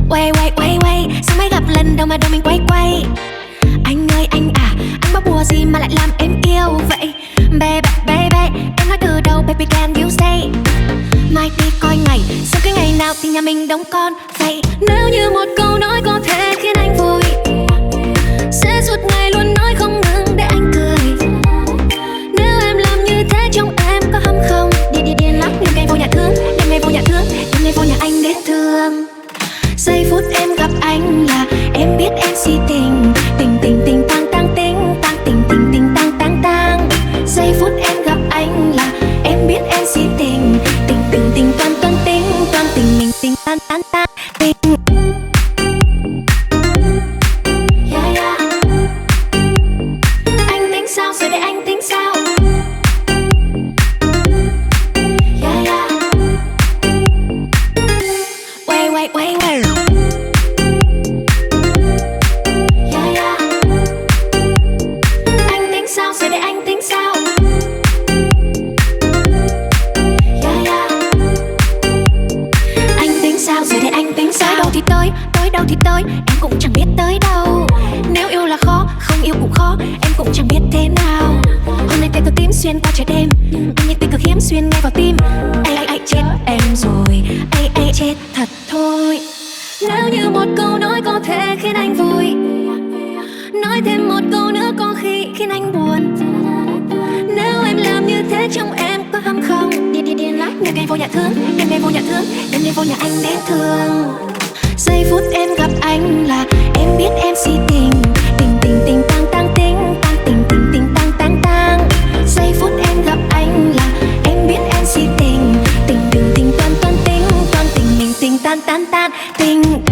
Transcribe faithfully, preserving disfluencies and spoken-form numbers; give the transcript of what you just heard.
Quay quay quay quay, sao mới gặp lần đầu mà đầu mình quay quay. Anh ơi anh à, anh có bùa gì mà lại làm em yêu vậy? Baby baby, em nói từ đầu baby can you say. Mai đi coi ngày, xem cái ngày nào thì nhà mình đóng con vậy. Nếu như một câu nói có thể khiến anh vui, sẽ suốt ngày luôn nói không ngừng để anh cười. Nếu em làm như thế trong em có hâm không? Đi đi điên lắm, đêm ngày vô nhà thương, đêm ngày vô nhà thương, đêm ngày vô nhà anh đến thương. Giây phút em gặp anh là em biết em si tình, tình tình tình tang tang tình, tang tình tình tình tang tang tang. Giây phút em gặp anh là em biết em si tình, tình tình tình toan toan tình, toan tình mình tình tan tan tan tình. Yeah, yeah. Anh tính sao rồi để anh tính sao? Yeah, yeah. Wait, wait, wait, wait. Yeah, yeah. Anh tính sao rồi để anh tính sao? Yeah, yeah. Anh tính sao rồi để anh tính sao? Tới đâu thì tới, tới đâu thì tới, em cũng chẳng biết tới đâu. Nếu yêu là khó, không yêu cũng khó, em cũng chẳng biết thế nào. Hôm nay tay tôi tím xuyên qua trời đêm, anh như tình cực hiếm xuyên ngay vào tim. Ai ai ai chết em rồi, ai ai chết thật thôi. Nếu như một câu nói có thể khiến anh vui, nói thêm một câu nữa có khi khiến anh buồn. Nếu em làm như thế trong em có hâm không? Đi đi điên lắm, đêm ngày vô nhà thương, đêm ngày vô nhà thương, đêm ngày vô nhà anh đến thương. Giây phút em gặp anh là em biết em si tình, tình tình tình tang tang tình, tang tình tình tình tang tang tang. Giây phút em gặp anh là em biết em si tình, tình tình tình toan toan tình, toan tình mình tình tan tan tan tình.